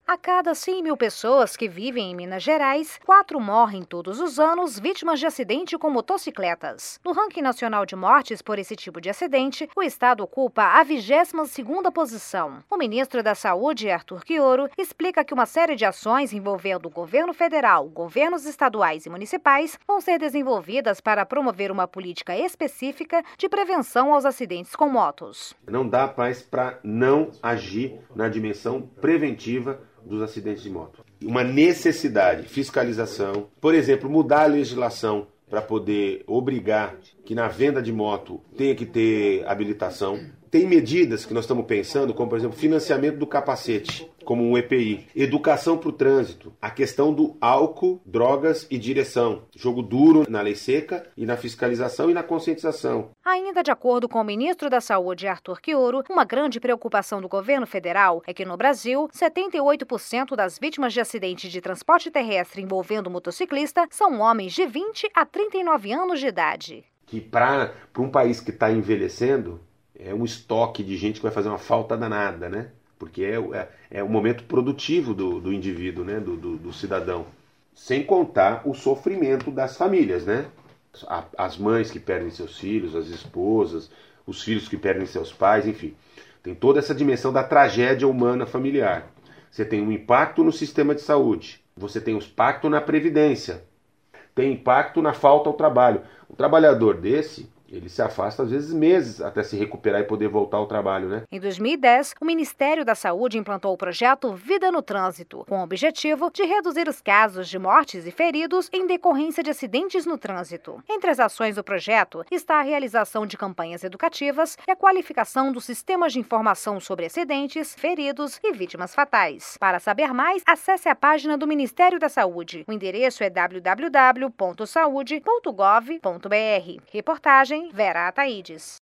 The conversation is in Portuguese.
A cada 100 mil pessoas que vivem em Minas Gerais, 4 morrem todos os anos vítimas de acidente com motocicletas. No ranking nacional de mortes por esse tipo de acidente, o estado ocupa a 22ª posição. O ministro da Saúde, Arthur Quioro, explica que uma série de ações envolvendo o governo federal, governos estaduais e municipais vão ser desenvolvidas para promover uma política específica de prevenção aos acidentes com motos. Não dá mais para não agir na dimensão preventiva dos acidentes de moto. Uma necessidade, fiscalização, por exemplo, mudar a legislação para poder obrigar que na venda de moto tenha que ter habilitação. Tem medidas que nós estamos pensando, como por exemplo, financiamento do capacete, como um EPI, educação para o trânsito, a questão do álcool, drogas e direção, jogo duro na lei seca e na fiscalização e na conscientização. Ainda de acordo com o ministro da Saúde, Arthur Quioro, uma grande preocupação do governo federal é que no Brasil, 78% das vítimas de acidentes de transporte terrestre envolvendo motociclista são homens de 20 a 39 anos de idade. Que para um país que está envelhecendo, é um estoque de gente que vai fazer uma falta danada, né? Porque é o momento produtivo do indivíduo, né? Do cidadão. Sem contar o sofrimento das famílias, né? As mães que perdem seus filhos, as esposas, os filhos que perdem seus pais, enfim. Tem toda essa dimensão da tragédia humana familiar. Você tem um impacto no sistema de saúde, você tem um impacto na previdência, tem impacto na falta ao trabalho. Um trabalhador desse, ele se afasta às vezes meses até se recuperar e poder voltar ao trabalho, né? Em 2010, o Ministério da Saúde implantou o projeto Vida no Trânsito, com o objetivo de reduzir os casos de mortes e feridos em decorrência de acidentes no trânsito. Entre as ações do projeto está a realização de campanhas educativas e a qualificação dos sistemas de informação sobre acidentes, feridos e vítimas fatais. Para saber mais, acesse a página do Ministério da Saúde. O endereço é www.saude.gov.br. Reportagem Vera Ataides.